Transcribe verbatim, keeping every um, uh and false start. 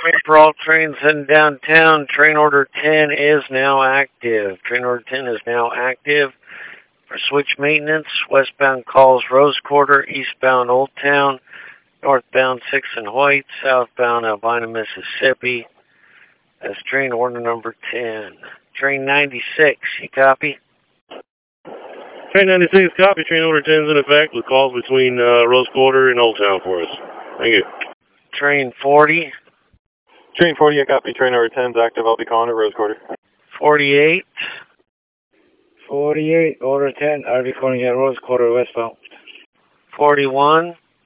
for all trains heading downtown. Train order ten is now active. Train order ten is now active for switch maintenance. Westbound calls Rose Quarter, eastbound Old Town, northbound sixth and Hoyt, southbound Albina, Mississippi. That's train order number ten. Train ninety-six, you copy? Train ninety-six, copy. Train order ten is in effect with calls between uh, Rose Quarter and Old Town for us. Thank you. Train forty. Train forty, I copy. Train order ten is active. I'll be calling at Rose Quarter. forty-eight. forty-eight, order ten. I'll be calling at Rose Quarter westbound. forty-one.